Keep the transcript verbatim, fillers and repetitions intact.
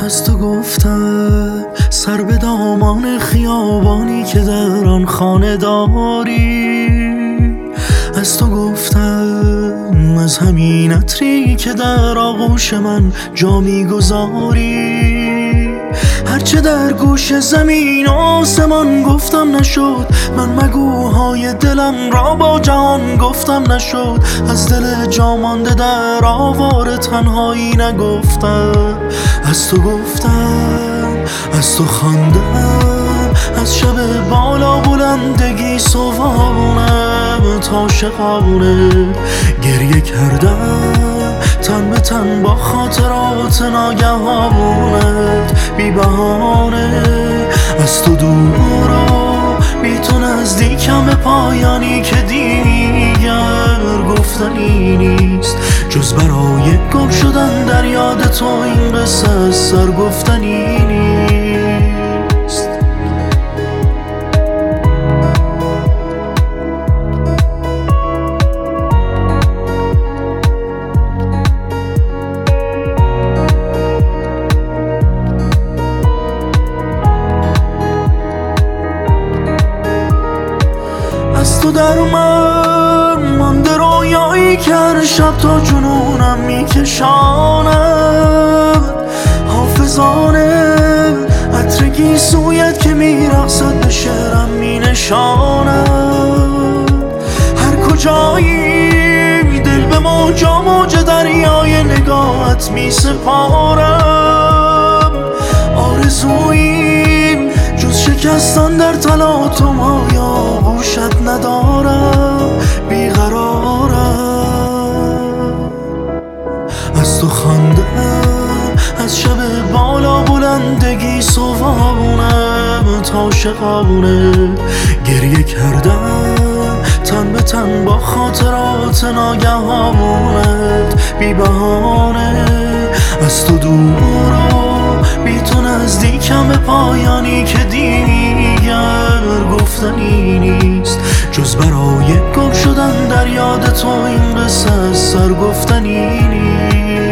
از تو گفتم سر به دامان خیابانی که در آن خانه داری. از تو گفتم از همین عطری که در آغوش من جا میگذاری. هرچه در گوش زمین آسمان گفتم نشد، من مگوهای دلم را با جهان گفتم نشد. از دل جا مانده در آوار تنهایی نگفتم. از تو گفتم، از تو خواندم، از شب بالا بلندگی صبحانه تا شقانه گریه کردم تن به تن با خاطرات ناگهانت بی بهانه. از تو دور و بی تو نزدیکم به پایانی که دیگر گفتنی نیست، جز برای گم شدن در یاد تو این قصه از سر گفتنی نیست. از تو در من مانده رویایی که هر شب تا جنونم میکشاند. حافظانه عطر گیسویت که میرقصد به شعرم مینشاند. هر کجایی دل به موجا موج دریای نگاهت میسپارم. آرزویی جز شکستن در تلاطم های آغوشت ندارم، بیقرارم. از تو خواندم، از شب بالا بلندگی صبحانه تا شقانه گریه کردم تن به تن با خاطرات ناگهانت بی بهانه. از تو دور و بی تو نزدیکم به پایانی که دیگر گفتنی نیست، جز برای گم شدن در یاد تو این قصه از سر گفتنی نیست.